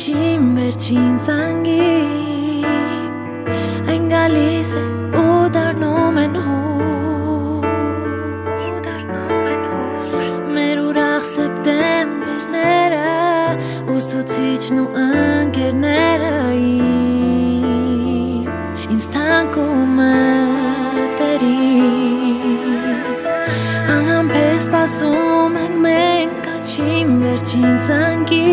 կանչին վերջին զանգի Այն գալիս է ու դառնում են հուր Մեր ուրախ սեպտեմբերները Ուսուցիչն ու ընկերները Ինձ թանկում է Անհամբեր սպասում ենք մենք կանչին վերջին զանգի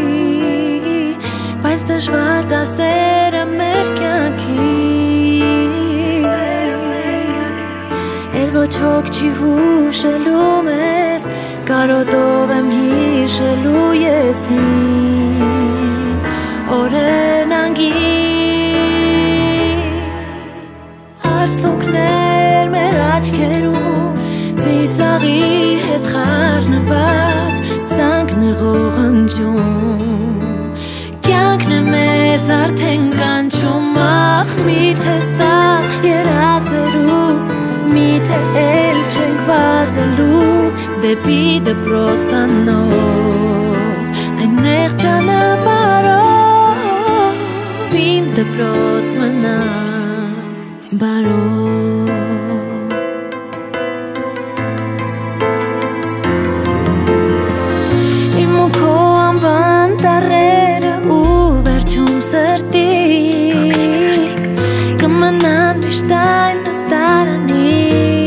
Բայց դժվար դասերը մեր կյանքի Էլ ոչ հոգ չի հուշելու մեզ Կարոտով եմ հիշելու ես հին Օրերն անգին Արցունքներ մեր աչքերում Ծիծաղի հետ խառնված Զանգն է ողնջում Կյանքն է մեզ արդեն կանչում Ախ միթե սա երազելու Միթե էլ չենք վազելու Դեպի դպրոց տանող Այն նեղ ճանապարհով Իմ դպրոց մնաց բարով Կմնան միշտ այն նստարանի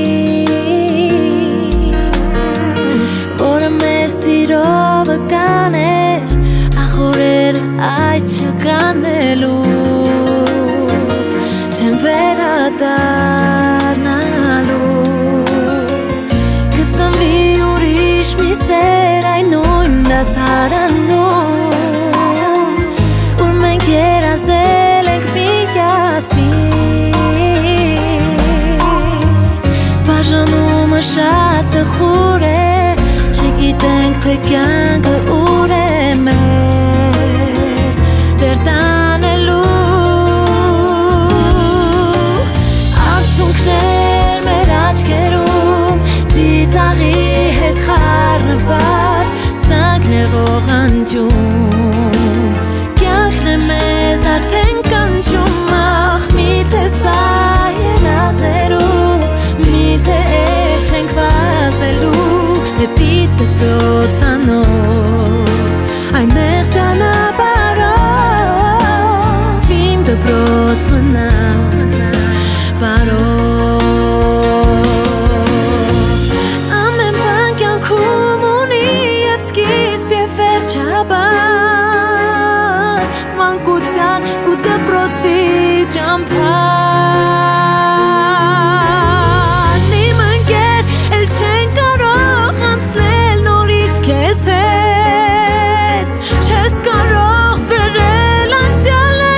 Որը մեր սիրո վկան էր Ախորերը այդ չկանելու Չեմ վերադառնալու Կծնվի ուրիշ մի սեր Այն նույն դասարանում Ուր մենք երազել ենք Բաժանումը շատ տխուր է Չգիտենք թե կյանքը ուր է մեզ Դեր տանելու Արցունքներ մեր աչքերում Ծիծաղի հետ խառնված Զանգն է ողնջում Կյանքն է մեզ արդեն կանչում Ախ միթե սա երազելու Միթե էլ չենք վազելու Դեպի դպրոց տանող Այն նեղ ճանապարհով Իմ դպրոց մնաց բարով Ամեն բան կյանքում ունի և սկիզբ և վերջաբան Մանկության ու դպրոցի ճամփան Չես կարող բերել անցյալը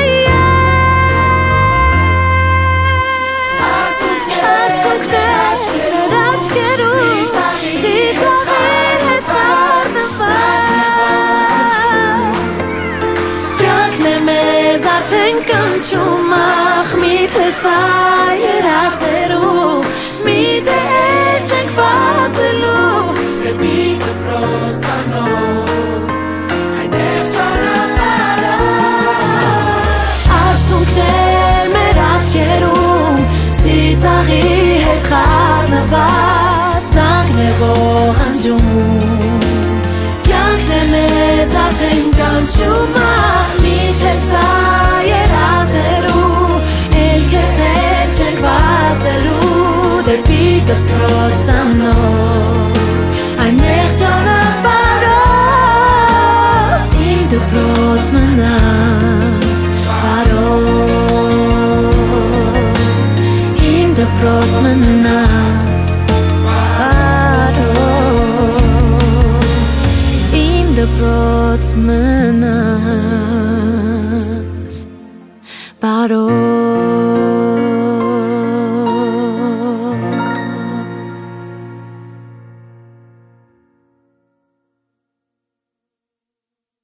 Արցունքներ մեր աչքերում Ծիծաղի հետ խառնված Կյանքն է մեզ արդեն կանչում Ախ միթե սա երազելու Միթե էլ չենք վազելու Դեպի դպրոց տանող Ծիծաղի հետ խառնված Զանգն է ողնջում Կյանքն է մեզ արդեն կանչում Ախ միթե սա երազելու Էլ քեզ հետ չենք վազելու Դեպի դպրոց տանող Այն նեղ ճանապարհով Իմ դպրոց մնաց բարով Դպրոց մնաց բարով Իմ դպրոց մնաց բարով